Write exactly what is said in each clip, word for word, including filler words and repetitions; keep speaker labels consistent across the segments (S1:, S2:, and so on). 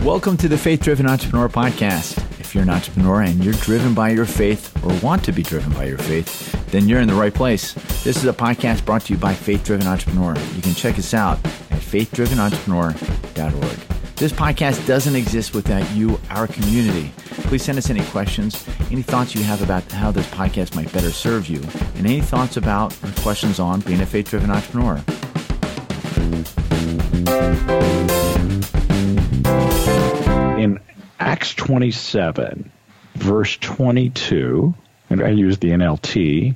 S1: Welcome to the Faith Driven Entrepreneur Podcast. If you're an entrepreneur and you're driven by your faith or want to be driven by your faith, then you're in the right place. This is a podcast brought to you by Faith Driven Entrepreneur. You can check us out at faith driven entrepreneur dot org. This podcast doesn't exist without you, our community. Please send us any questions, any thoughts you have about how this podcast might better serve you, and any thoughts about or questions on being a faith-driven entrepreneur.
S2: In Acts twenty-seven, verse twenty-two, and I use the N L T,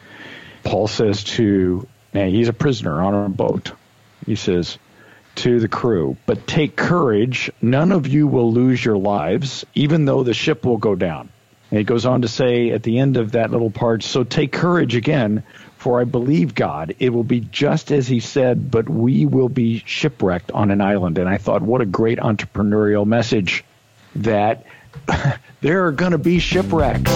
S2: Paul says to, now he's a prisoner on a boat. He says to the crew, but take courage, none of you will lose your lives, even though the ship will go down. And he goes on to say at the end of that little part, so take courage again, for I believe God, it will be just as he said, but we will be shipwrecked on an island. And I thought, what a great entrepreneurial message that there are going to be shipwrecks.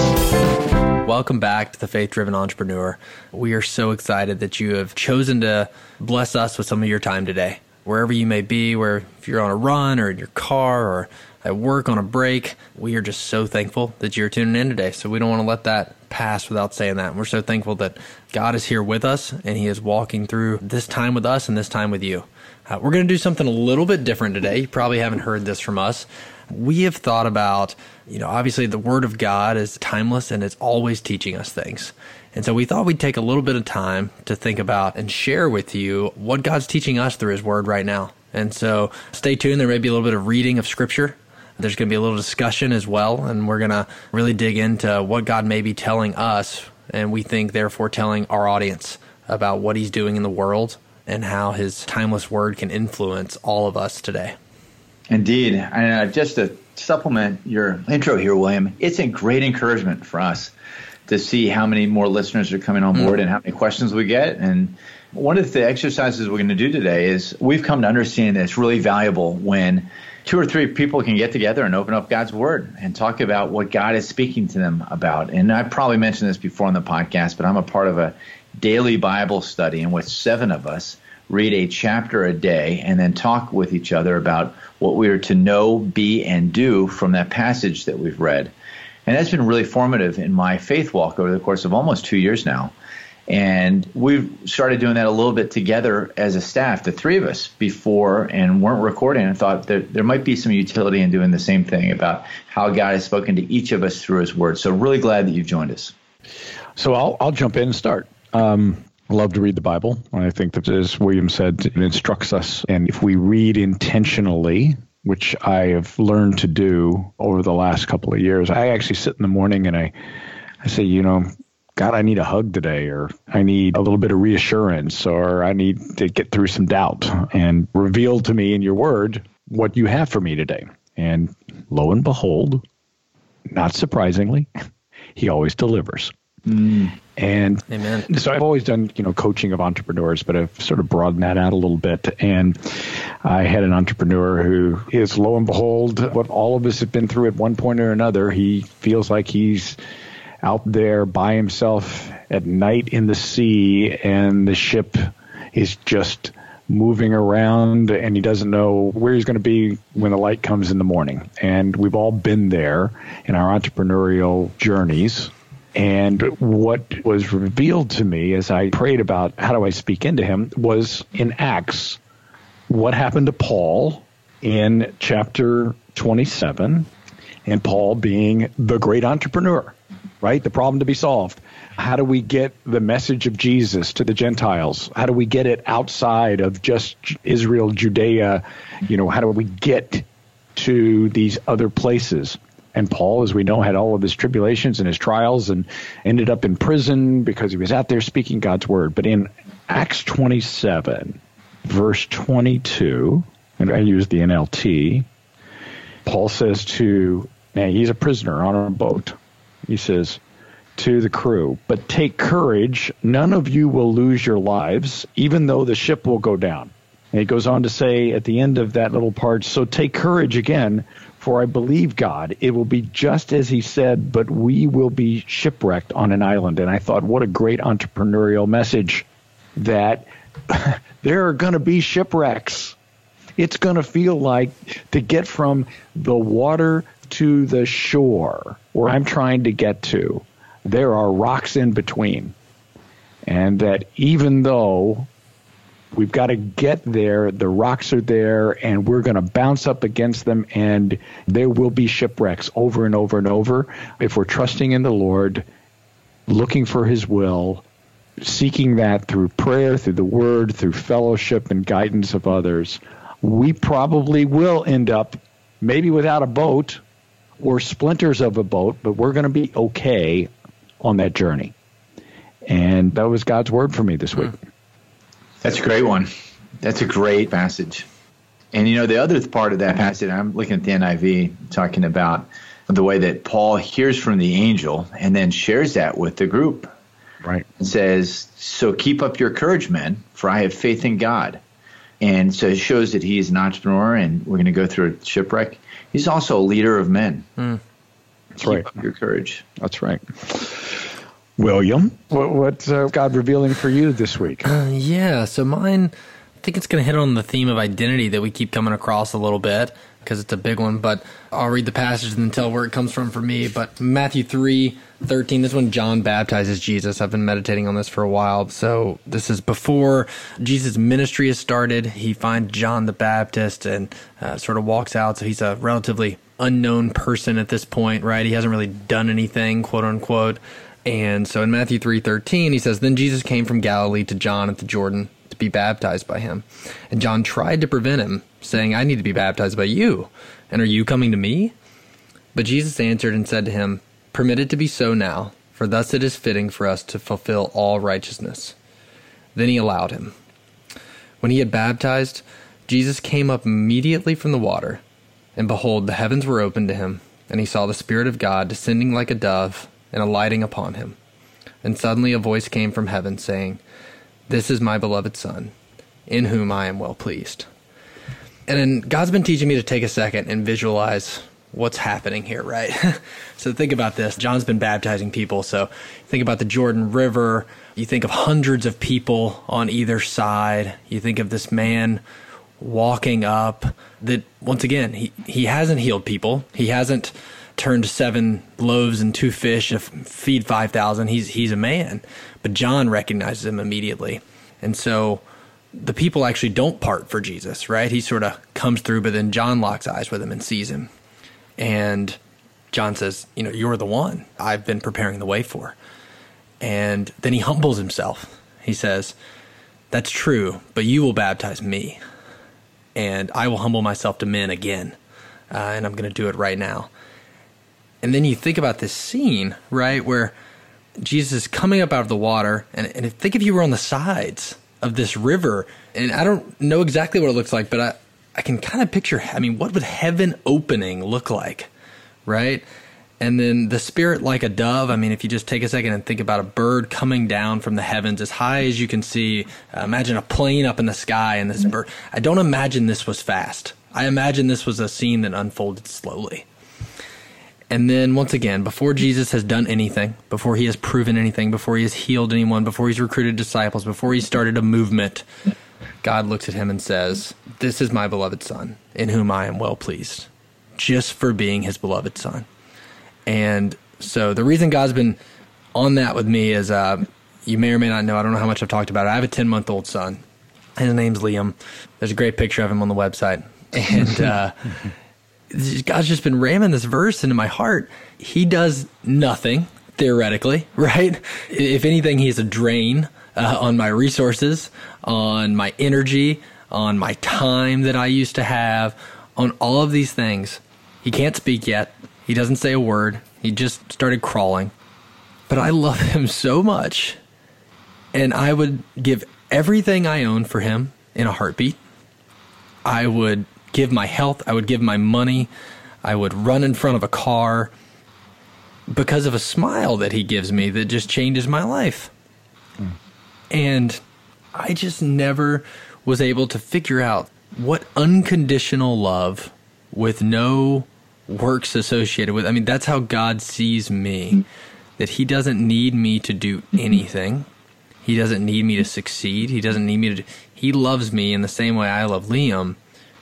S3: Welcome back to the Faith Driven Entrepreneur. We are so excited that you have chosen to bless us with some of your time today. Wherever you may be, where if you're on a run or in your car or at work on a break, we are just so thankful that you're tuning in today. So we don't want to let that pass without saying that. We're so thankful that God is here with us and he is walking through this time with us and this time with you. Uh, we're going to do something a little bit different today. You probably haven't heard this from us. We have thought about, you know, obviously the Word of God is timeless and it's always teaching us things. And so we thought we'd take a little bit of time to think about and share with you what God's teaching us through his Word right now. And so stay tuned. There may be a little bit of reading of Scripture. There's going to be a little discussion as well. And we're going to really dig into what God may be telling us, and we think therefore telling our audience about what he's doing in the world and how his timeless Word can influence all of us today.
S1: Indeed. And uh, just to supplement your intro here, William, it's a great encouragement for us to see how many more listeners are coming on board mm. and how many questions we get. And one of the exercises we're going to do today is we've come to understand that it's really valuable when two or three people can get together and open up God's Word and talk about what God is speaking to them about. And I probably mentioned this before on the podcast, but I'm a part of a daily Bible study in which seven of us read a chapter a day and then talk with each other about what we are to know, be, and do from that passage that we've read. And that's been really formative in my faith walk over the course of almost two years now. And we've started doing that a little bit together as a staff, the three of us, before and weren't recording, and thought that there might be some utility in doing the same thing about how God has spoken to each of us through his Word. So really glad that you've joined us.
S2: So I'll, I'll jump in and start. Um, I love to read the Bible. I think that, as William said, it instructs us. And if we read intentionally, which I have learned to do over the last couple of years, I actually sit in the morning and I, I say, you know, God, I need a hug today, or I need a little bit of reassurance, or I need to get through some doubt, and reveal to me in your Word what you have for me today. And lo and behold, not surprisingly, he always delivers. Mm. And
S3: Amen.
S2: So I've always done, you know, coaching of entrepreneurs, but I've sort of broadened that out a little bit. And I had an entrepreneur who is, lo and behold, what all of us have been through at one point or another. He feels like he's out there by himself at night in the sea, and the ship is just moving around, and he doesn't know where he's going to be when the light comes in the morning. And we've all been there in our entrepreneurial journeys. And what was revealed to me as I prayed about how do I speak into him was in Acts, what happened to Paul in chapter twenty-seven, and Paul being the great entrepreneur, right? The problem to be solved. How do we get the message of Jesus to the Gentiles? How do we get it outside of just Israel, Judea? You know, how do we get to these other places? And Paul, as we know, had all of his tribulations and his trials and ended up in prison because he was out there speaking God's Word. But in Acts twenty-seven, verse twenty-two, and I use the N L T, Paul says to, now he's a prisoner on a boat. He says to the crew, but take courage, none of you will lose your lives, even though the ship will go down. And he goes on to say at the end of that little part, so take courage again, for I believe God, it will be just as he said, but we will be shipwrecked on an island. And I thought, what a great entrepreneurial message that there are going to be shipwrecks. it's going to feel like to get from the water to the shore where I'm trying to get to. There are rocks in between. And that even though we've got to get there, the rocks are there, and we're going to bounce up against them, and there will be shipwrecks over and over and over. If we're trusting in the Lord, looking for his will, seeking that through prayer, through the word, through fellowship and guidance of others, we probably will end up maybe without a boat or splinters of a boat, but we're going to be okay on that journey. And that was God's word for me this week.
S1: That's a great one. That's a great passage. And, you know, the other part of that passage, I'm looking at the N I V, talking about the way that Paul hears from the angel and then shares that with the group.
S2: Right.
S1: And says, so keep up your courage, men, for I have faith in God. And so it shows that he's an entrepreneur, and we're going to go through a shipwreck. He's also a leader of men.
S2: Mm. That's
S1: keep
S2: right.
S1: up your courage.
S2: That's right. William, what, what's uh, God revealing for you this week?
S3: Uh, yeah, so mine, I think it's going to hit on the theme of identity that we keep coming across a little bit because it's a big one, but I'll read the passage and then tell where it comes from for me. But Matthew three thirteen, this is when John baptizes Jesus. I've been meditating on this for a while. So this is before Jesus' ministry has started. He finds John the Baptist and uh, sort of walks out. So he's a relatively unknown person at this point, right? He hasn't really done anything, quote unquote. And so in Matthew three thirteen, he says, then Jesus came from Galilee to John at the Jordan to be baptized by him. And John tried to prevent him, saying, I need to be baptized by you. And are you coming to me? But Jesus answered and said to him, permit it to be so now, for thus it is fitting for us to fulfill all righteousness. Then he allowed him. When he had baptized, Jesus came up immediately from the water. And behold, the heavens were opened to him, and he saw the Spirit of God descending like a dove and alighting upon him. And suddenly a voice came from heaven, saying, this is my beloved Son, in whom I am well pleased. And then God's been teaching me to take a second and visualize what's happening here, right? So think about this. John's been baptizing people, so think about the Jordan River. You think of hundreds of people on either side. You think of this man walking up that, once again, he, he hasn't healed people. He hasn't turned seven loaves and two fish to feed five thousand. He's he's a man. But John recognizes him immediately. And so the people actually don't part for Jesus, right? He sort of comes through, but then John locks eyes with him and sees him. And John says, you know, you're the one I've been preparing the way for. And then he humbles himself. He says, that's true, but you will baptize me. And I will humble myself to men again. Uh, and I'm going to do it right now. And then you think about this scene, right, where Jesus is coming up out of the water, and, and if, think if you were on the sides of this river, and I don't know exactly what it looks like, but I, I can kind of picture, I mean, what would heaven opening look like, right? And then the Spirit like a dove, I mean, if you just take a second and think about a bird coming down from the heavens as high as you can see, uh, imagine a plane up in the sky and this bird. I don't imagine this was fast. I imagine this was a scene that unfolded slowly. And then, once again, before Jesus has done anything, before he has proven anything, before he has healed anyone, before he's recruited disciples, before he started a movement, God looks at him and says, this is my beloved Son, in whom I am well pleased, just for being his beloved Son. And so the reason God's been on that with me is, uh, you may or may not know, I don't know how much I've talked about it, I have a ten-month-old son. His name's Liam. There's a great picture of him on the website. And uh God's just been ramming this verse into my heart. He does nothing, theoretically, right? If anything, he's a drain uh, on my resources, on my energy, on my time that I used to have, on all of these things. He can't speak yet. He doesn't say a word. He just started crawling. But I love him so much, and I would give everything I own for him in a heartbeat. I would give my health, I would give my money, I would run in front of a car because of a smile that he gives me that just changes my life. Mm. And I just never was able to figure out what unconditional love with no works associated with. I mean, that's how God sees me, mm. that he doesn't need me to do anything. He doesn't need me to succeed. He doesn't need me to do, he loves me in the same way I love Liam,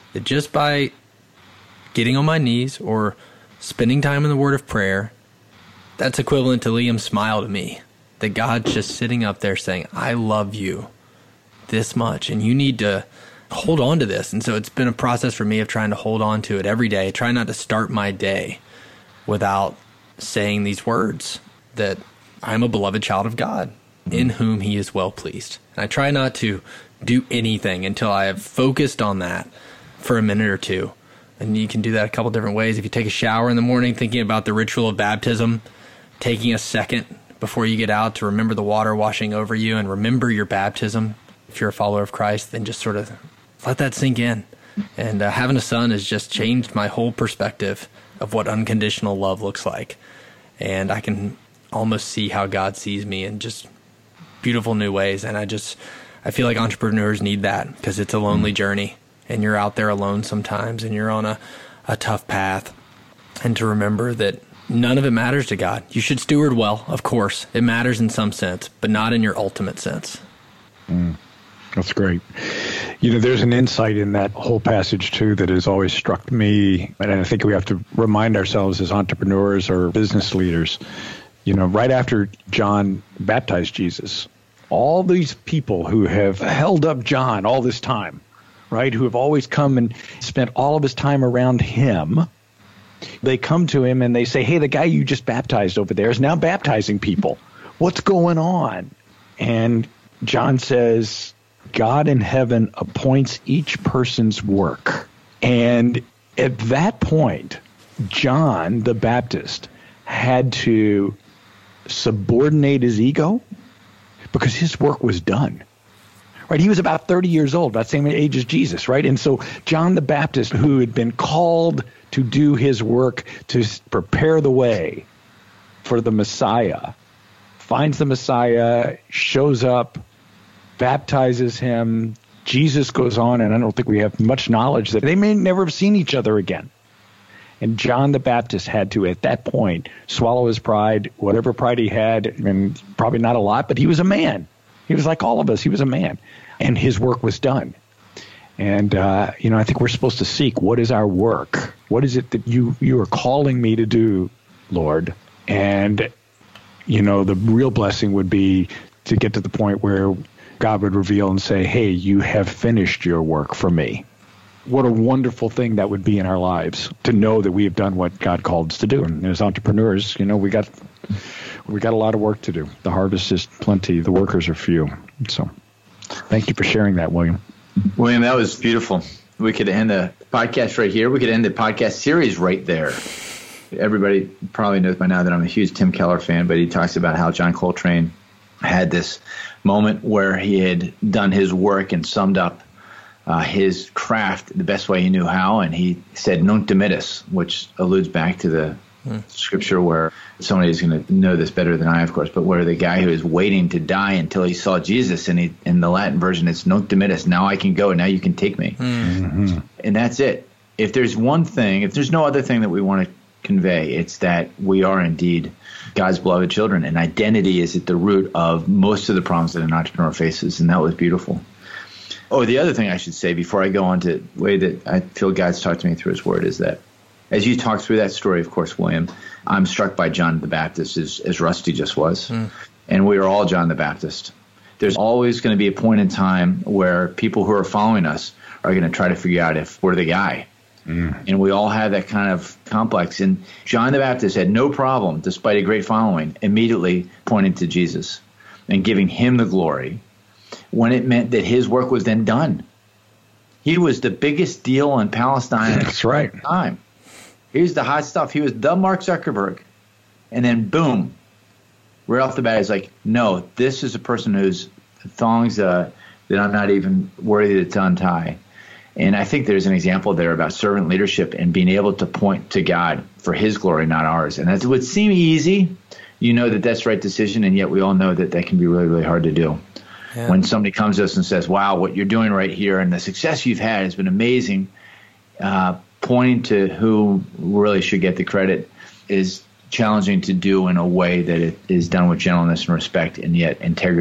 S3: that just by getting on my knees or spending time in the Word of prayer, that's equivalent to Liam's smile to me. That God's just sitting up there saying, I love you this much, and you need to hold on to this. And so it's been a process for me of trying to hold on to it every day, try not to start my day without saying these words, that I'm a beloved child of God, in whom he is well pleased. And I try not to do anything until I have focused on that for a minute or two. And you can do that a couple different ways. If you take a shower in the morning, thinking about the ritual of baptism, taking a second before you get out to remember the water washing over you and remember your baptism. If you're a follower of Christ, then just sort of let that sink in. And uh, having a son has just changed my whole perspective of what unconditional love looks like. And I can almost see how God sees me in just beautiful new ways. And I just, I feel like entrepreneurs need that, because it's a lonely journey and you're out there alone sometimes and you're on a, a tough path. And to remember that none of it matters to God. You should steward well, of course. It matters in some sense, but not in your ultimate sense.
S2: Mm, that's great. You know, there's an insight in that whole passage, too, that has always struck me. And I think we have to remind ourselves as entrepreneurs or business leaders, you know, right after John baptized Jesus, all these people who have held up John all this time, right, who have always come and spent all of his time around him, they come to him and they say, hey, the guy you just baptized over there is now baptizing people. What's going on? And John says, God in heaven appoints each person's work. And at that point, John the Baptist had to subordinate his ego because his work was done. Right? He was about thirty years old, about the same age as Jesus, right? And so John the Baptist, who had been called to do his work, to prepare the way for the Messiah, finds the Messiah, shows up, baptizes him. Jesus goes on, and I don't think we have much knowledge that they may never have seen each other again. And John the Baptist had to, at that point, swallow his pride, whatever pride he had, and probably not a lot, but he was a man. He was like all of us. He was a man, and his work was done. And, uh, you know, I think we're supposed to seek, what is our work? What is it that you, you are calling me to do, Lord? And, you know, the real blessing would be to get to the point where God would reveal and say, hey, you have finished your work for me. What a wonderful thing that would be in our lives, to know that we have done what God called us to do. And as entrepreneurs, you know, we got we got a lot of work to do. The harvest is plenty. The workers are few. So thank you for sharing that, William.
S1: William, that was beautiful. We could end the podcast right here. We could end the podcast series right there. Everybody probably knows by now that I'm a huge Tim Keller fan, but he talks about how John Coltrane had this moment where he had done his work and summed up uh, his craft the best way he knew how, and he said nunc dimittis, which alludes back to the hmm. scripture where somebody's going to know this better than I, of course, but where the guy who is waiting to die until he saw Jesus, and he, in the Latin version, it's nunc dimittis, now I can go, now you can take me. Mm-hmm. And that's it. If there's one thing, if there's no other thing that we want to convey, it's that we are indeed God's beloved children, and identity is at the root of most of the problems that an entrepreneur faces, and that was beautiful. Oh, the other thing I should say before I go on to the way that I feel God's talked to me through his word is that as you talk through that story, of course, William, I'm struck by John the Baptist as, as Rusty just was, mm. and we are all John the Baptist. There's always going to be a point in time where people who are following us are going to try to figure out if we're the guy. Mm. And we all have that kind of complex. And John the Baptist had no problem, despite a great following, immediately pointing to Jesus and giving him the glory when it meant that his work was then done. He was the biggest deal in Palestine
S2: That's right.
S1: at the time. He was the hot stuff. He was the Mark Zuckerberg. And then, boom, right off the bat, he's like, no, this is a person whose thongs uh, that I'm not even worthy to untie. And I think there's an example there about servant leadership and being able to point to God for his glory, not ours. And that would seem easy. You know that that's the right decision, and yet we all know that that can be really, really hard to do. Yeah. When somebody comes to us and says, wow, what you're doing right here and the success you've had has been amazing, uh, pointing to who really should get the credit is challenging to do in a way that it is done with gentleness and respect and yet integrity.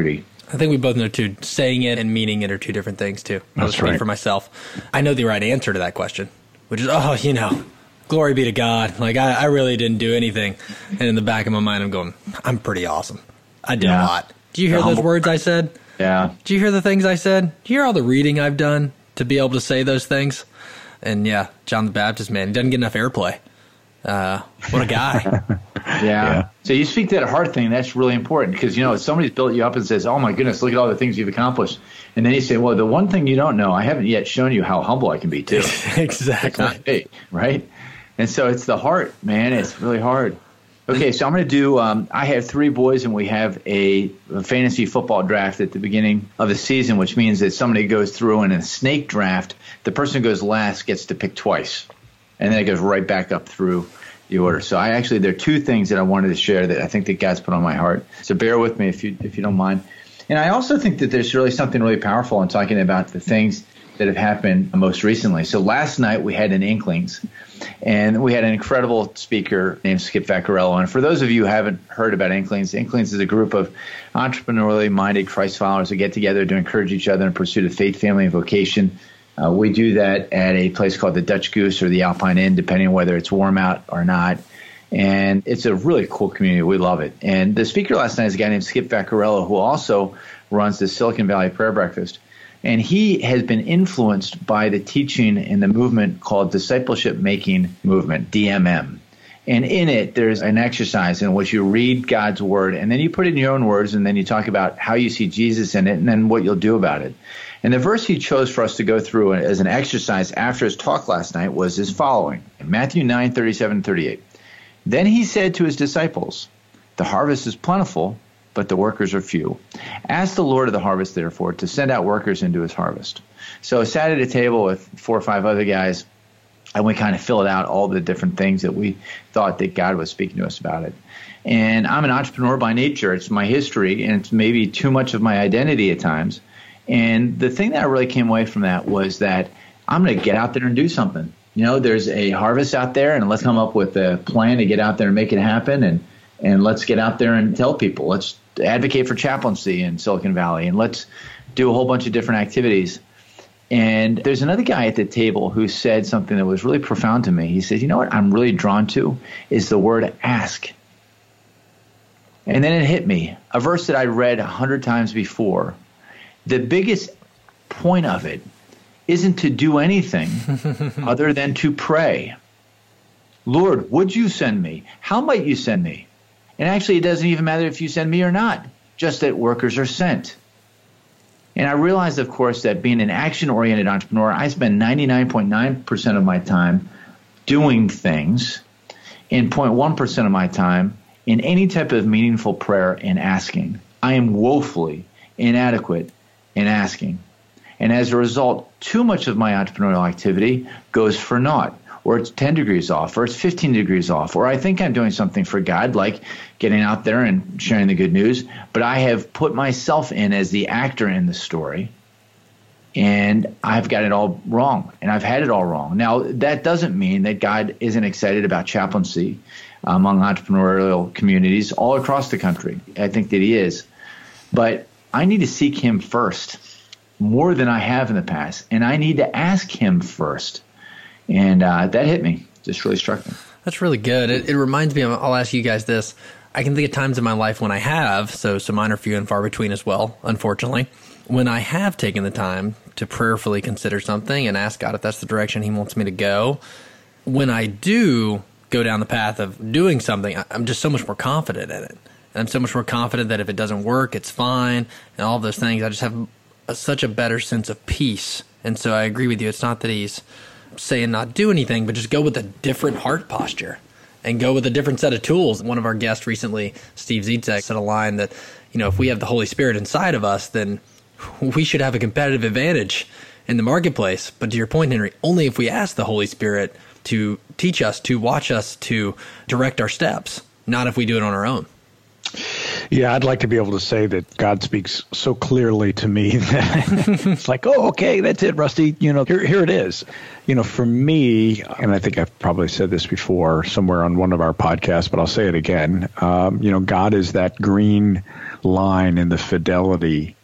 S3: I think we both know, too, saying it and meaning it are two different things, too. I'll
S2: That's
S3: just speak
S2: right.
S3: for myself. I know the right answer to that question, which is, oh, you know, glory be to God. Like, I, I really didn't do anything. And in the back of my mind, I'm going, I'm pretty awesome. I did
S1: Yeah.
S3: a lot. Do you hear those words I said?
S1: Yeah.
S3: Do you hear the things I said? Do you hear all the reading I've done to be able to say those things? And, yeah, John the Baptist, man, he doesn't get enough airplay. Uh, what a guy.
S1: Yeah.
S2: Yeah.
S1: So you speak to that heart thing. That's really important because, you know, if somebody's built you up and says, oh, my goodness, look at all the things you've accomplished. And then you say, well, the one thing you don't know, I haven't yet shown you how humble I can be, too.
S3: Exactly.
S1: It's not big, right? And so it's the heart, man. It's really hard. Okay, so I'm going to do um, – I have three boys, and we have a, a fantasy football draft at the beginning of the season, which means that somebody goes through in a snake draft. The person who goes last gets to pick twice, and then it goes right back up through the order. So I actually – there are two things that I wanted to share that I think that God's put on my heart. So bear with me if you if you don't mind. And I also think that there's really something really powerful in talking about the things that have happened most recently. So last night we had an Inklings, and we had an incredible speaker named Skip Vaccarello. And for those of you who haven't heard about Inklings, Inklings is a group of entrepreneurially minded Christ followers who get together to encourage each other in pursuit of faith, family, and vocation. Uh, we do that at a place called the Dutch Goose or the Alpine Inn, depending on whether it's warm out or not. And it's a really cool community. We love it. And the speaker last night is a guy named Skip Vaccarello, who also runs the Silicon Valley Prayer Breakfast. And he has been influenced by the teaching in the movement called Discipleship Making Movement, D M M. And in it, there's an exercise in which you read God's word, and then you put it in your own words, and then you talk about how you see Jesus in it, and then what you'll do about it. And the verse he chose for us to go through as an exercise after his talk last night was as following. Matthew nine, thirty-seven, thirty-eight. Then he said to his disciples, the harvest is plentiful, but the workers are few. Ask the Lord of the harvest, therefore, to send out workers into his harvest. So I sat at a table with four or five other guys, and we kind of filled out all the different things that we thought that God was speaking to us about it. And I'm an entrepreneur by nature. It's my history, and it's maybe too much of my identity at times. And the thing that I really came away from that was that I'm going to get out there and do something. You know, there's a harvest out there, and let's come up with a plan to get out there and make it happen. And And let's get out there and tell people. Let's advocate for chaplaincy in Silicon Valley, and let's do a whole bunch of different activities. And there's another guy at the table who said something that was really profound to me. He said, you know what I'm really drawn to is the word ask. And then it hit me, a verse that I read a hundred times before. The biggest point of it isn't to do anything other than to pray. Lord, would you send me? How might you send me? And actually, it doesn't even matter if you send me or not, just that workers are sent. And I realized, of course, that being an action-oriented entrepreneur, I spend ninety-nine point nine percent of my time doing things and zero point one percent of my time in any type of meaningful prayer and asking. I am woefully inadequate in asking. And as a result, too much of my entrepreneurial activity goes for naught. Or it's ten degrees off, or it's fifteen degrees off, or I think I'm doing something for God, like getting out there and sharing the good news, but I have put myself in as the actor in the story, and I've got it all wrong, and I've had it all wrong. Now, that doesn't mean that God isn't excited about chaplaincy among entrepreneurial communities all across the country. I think that he is. But I need to seek him first, more than I have in the past, and I need to ask him first. And uh, that hit me, just really struck me.
S3: That's really good. It, it reminds me, of, I'll ask you guys this. I can think of times in my life when I have, so, so mine are few and far between as well, unfortunately, when I have taken the time to prayerfully consider something and ask God if that's the direction he wants me to go. When I do go down the path of doing something, I'm just so much more confident in it. And I'm so much more confident that if it doesn't work, it's fine, and all of those things. I just have a, such a better sense of peace. And so I agree with you. It's not that he's saying not do anything, but just go with a different heart posture and go with a different set of tools. One of our guests recently, Steve Zizek, said a line that, you know, if we have the Holy Spirit inside of us, then we should have a competitive advantage in the marketplace. But to your point, Henry, only if we ask the Holy Spirit to teach us, to watch us, to direct our steps, not if we do it on our own.
S2: Yeah, I'd like to be able to say that God speaks so clearly to me that it's like, oh, okay, that's it, Rusty. You know, here, here it is. You know, for me, and I think I've probably said this before somewhere on one of our podcasts, but I'll say it again. Um, you know, God is that green line in the fidelity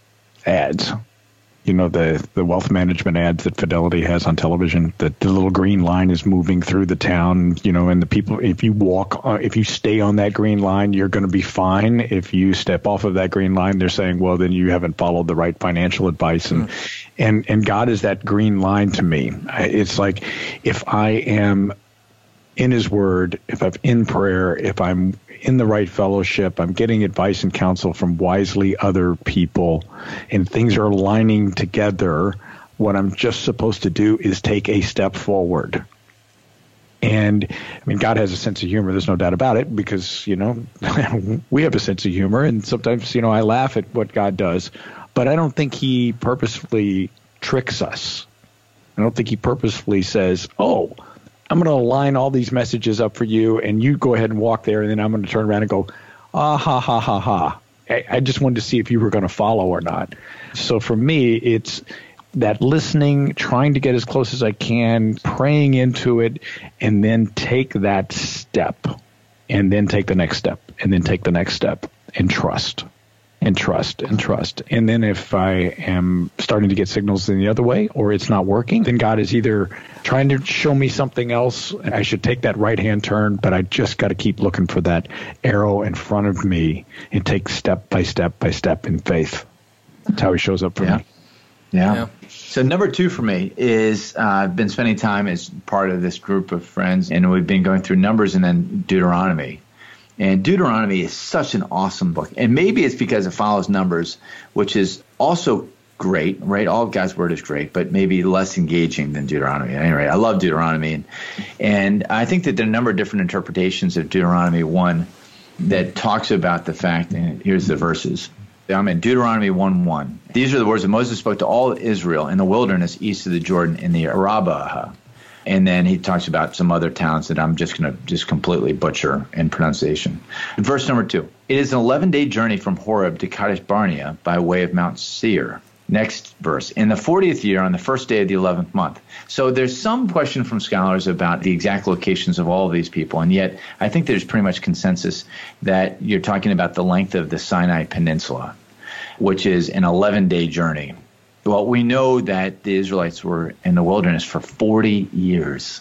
S2: ads. You know, the, the wealth management ads that Fidelity has on television, that the little green line is moving through the town, you know, and the people, if you walk, uh, if you stay on that green line, you're going to be fine. If you step off of that green line, they're saying, well, then you haven't followed the right financial advice. And, mm. and, and God is that green line to me. It's like, if I am in his word, if I'm in prayer, if I'm in the right fellowship, I'm getting advice and counsel from wisely other people, and things are aligning together, what I'm just supposed to do is take a step forward. And I mean, God has a sense of humor. There's no doubt about it, because, you know, we have a sense of humor, and sometimes, you know, I laugh at what God does, but I don't think he purposefully tricks us. I don't think he purposefully says, oh, I'm going to line all these messages up for you, and you go ahead and walk there, and then I'm going to turn around and go, ah, ha, ha, ha, ha. I, I just wanted to see if you were going to follow or not. So for me, it's that listening, trying to get as close as I can, praying into it, and then take that step, and then take the next step, and then take the next step, and trust. And trust and trust. And then if I am starting to get signals in the other way, or it's not working, then God is either trying to show me something else, and I should take that right-hand turn, but I just got to keep looking for that arrow in front of me and take step by step by step in faith. That's how he shows up for
S1: yeah.
S2: me.
S1: Yeah.
S3: yeah.
S1: So number two for me is uh, I've been spending time as part of this group of friends, and we've been going through Numbers and then Deuteronomy. And Deuteronomy is such an awesome book. And maybe it's because it follows Numbers, which is also great, right? All of God's word is great, but maybe less engaging than Deuteronomy. Anyway, I love Deuteronomy. And, and I think that there are a number of different interpretations of Deuteronomy one that talks about the fact, and here's the verses. I'm in Deuteronomy one one. These are the words that Moses spoke to all of Israel in the wilderness east of the Jordan in the Arabah. And then he talks about some other towns that I'm just going to just completely butcher in pronunciation. Verse number two. It is an eleven-day journey from Horeb to Kadesh Barnea by way of Mount Seir. Next verse. In the fortieth year, on the first day of the eleventh month. So there's some question from scholars about the exact locations of all of these people, and yet I think there's pretty much consensus that you're talking about the length of the Sinai Peninsula, which is an eleven-day journey. Well, we know that the Israelites were in the wilderness for forty years,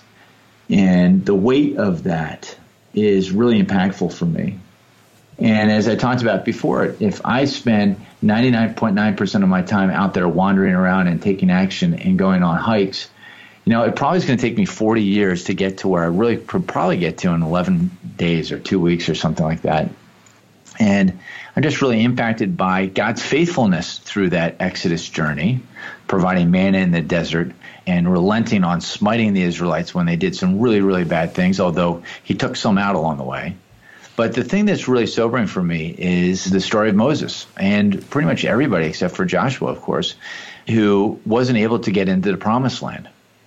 S1: and the weight of that is really impactful for me. And as I talked about before, if I spend ninety-nine point nine percent of my time out there wandering around and taking action and going on hikes, you know, it probably is going to take me forty years to get to where I really could probably get to in eleven days or two weeks or something like that. And I'm just really impacted by God's faithfulness through that Exodus journey, providing manna in the desert and relenting on smiting the Israelites when they did some really, really bad things, although he took some out along the way. But the thing that's really sobering for me is the story of Moses and pretty much everybody except for Joshua, of course, who wasn't able to get into the promised land.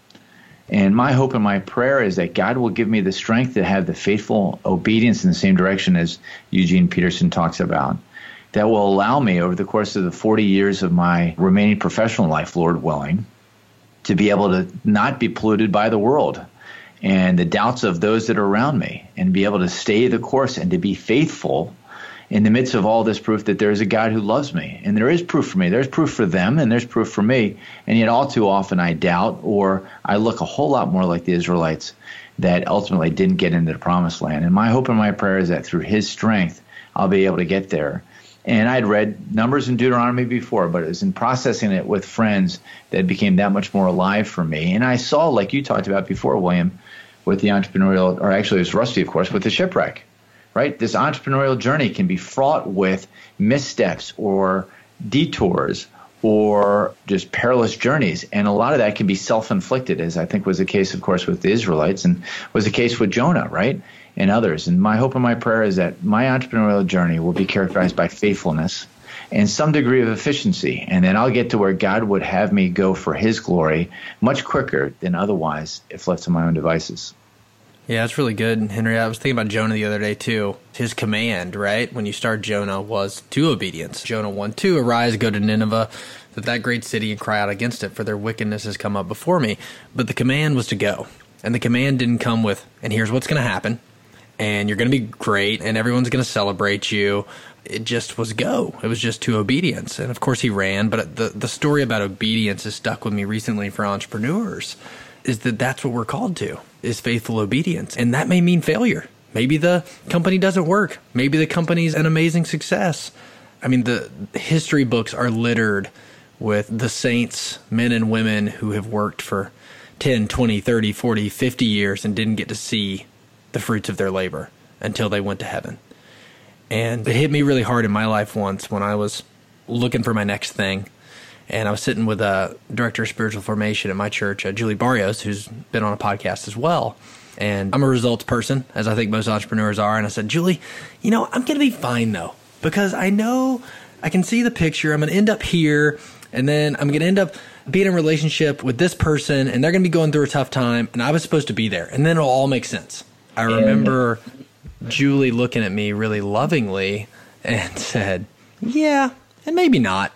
S1: And my hope and my prayer is that God will give me the strength to have the faithful obedience in the same direction as Eugene Peterson talks about, that will allow me over the course of the forty years of my remaining professional life, Lord willing, to be able to not be polluted by the world and the doubts of those that are around me, and be able to stay the course and to be faithful in the midst of all this proof that there is a God who loves me. And there is proof for me. There's proof for them, and there's proof for me. And yet all too often I doubt, or I look a whole lot more like the Israelites that ultimately didn't get into the promised land. And my hope and my prayer is that through his strength, I'll be able to get there. And I'd read Numbers and Deuteronomy before, but it was in processing it with friends that it became that much more alive for me. And I saw, like you talked about before, William, with the entrepreneurial, or actually it was Rusty, of course, with the shipwreck. Right? This entrepreneurial journey can be fraught with missteps or detours or just perilous journeys. And a lot of that can be self-inflicted, as I think was the case, of course, with the Israelites and was the case with Jonah, right? And others. And my hope and my prayer is that my entrepreneurial journey will be characterized by faithfulness and some degree of efficiency. And then I'll get to where God would have me go for his glory much quicker than otherwise if left to my own devices.
S3: Yeah, that's really good, Henry. I was thinking about Jonah the other day, too. His command, right, when you start Jonah, was to obedience. Jonah one two, arise, go to Nineveh, that that great city, and cry out against it, for their wickedness has come up before me. But the command was to go. And the command didn't come with, and here's what's going to happen. and you're going to be great, and everyone's going to celebrate you. It just was go. It was just to obedience. And of course he ran, but the, the story about obedience has stuck with me recently for entrepreneurs, is that that's what we're called to, is faithful obedience. And that may mean failure. Maybe the company doesn't work. Maybe the company's an amazing success. I mean, the history books are littered with the saints, men and women who have worked for ten, twenty, thirty, forty, fifty years and didn't get to see the fruits of their labor until they went to heaven. And it hit me really hard in my life once when I was looking for my next thing. And I was sitting with a director of spiritual formation at my church, uh, Julie Barrios, who's been on a podcast as well. And I'm a results person, as I think most entrepreneurs are. And I said, Julie, you know, I'm going to be fine, though, because I know I can see the picture. I'm going to end up here, and then I'm going to end up being in a relationship with this person, and they're going to be going through a tough time, and I was supposed to be there. And then it'll all make sense. I remember Julie looking at me really lovingly and said, yeah, and maybe not.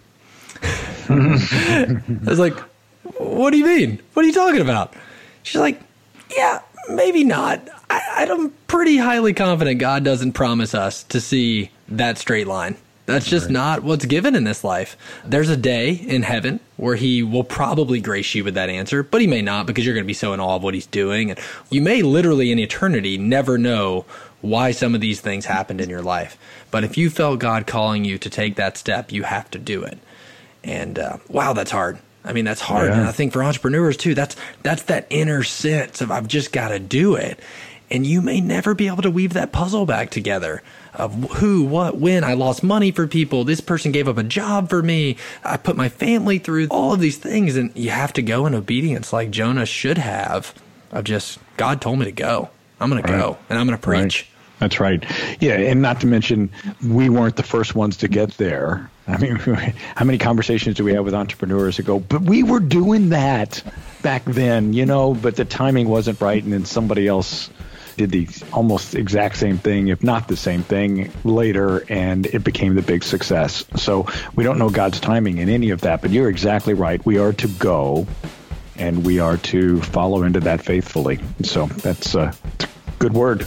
S3: I was like, what do you mean? What are you talking about? She's like, yeah, maybe not. I, I'm pretty highly confident God doesn't promise us to see that straight line. That's just right. Not what's given in this life. There's a day in heaven where he will probably grace you with that answer, but he may not, because you're going to be so in awe of what he's doing. And you may literally in eternity never know why some of these things happened in your life. But if you felt God calling you to take that step, you have to do it. And uh, wow, that's hard. I mean, that's hard. Yeah. And I think for entrepreneurs too, that's that's that inner sense of I've just got to do it. And you may never be able to weave that puzzle back together of who, what, when. I lost money for people. This person gave up a job for me. I put my family through all of these things. And you have to go in obedience like Jonah should have, of just, God told me to go. I'm going right. to go and I'm going to preach.
S2: Right. That's right. Yeah, and not to mention, we weren't the first ones to get there. I mean, how many conversations do we have with entrepreneurs who go, but we were doing that back then, you know, but the timing wasn't right, and then somebody else did the almost exact same thing, if not the same thing, later, and it became the big success. So we don't know God's timing in any of that, but you're exactly right. We are to go, and we are to follow into that faithfully. So that's a good word.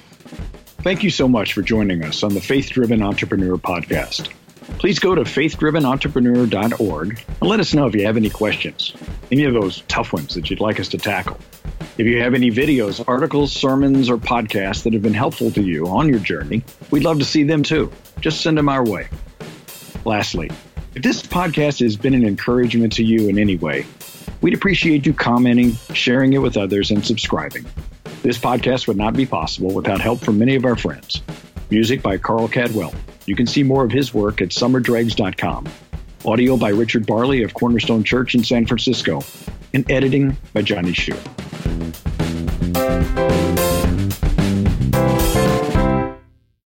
S4: Thank you so much for joining us on the Faith Driven Entrepreneur podcast. Please go to faith driven entrepreneur dot org and let us know if you have any questions, any of those tough ones that you'd like us to tackle. If you have any videos, articles, sermons, or podcasts that have been helpful to you on your journey, we'd love to see them too. Just send them our way. Lastly, if this podcast has been an encouragement to you in any way, we'd appreciate you commenting, sharing it with others, and subscribing. This podcast would not be possible without help from many of our friends. Music by Carl Cadwell. You can see more of his work at summer dregs dot com. Audio by Richard Barley of Cornerstone Church in San Francisco. And editing by Johnny Shu.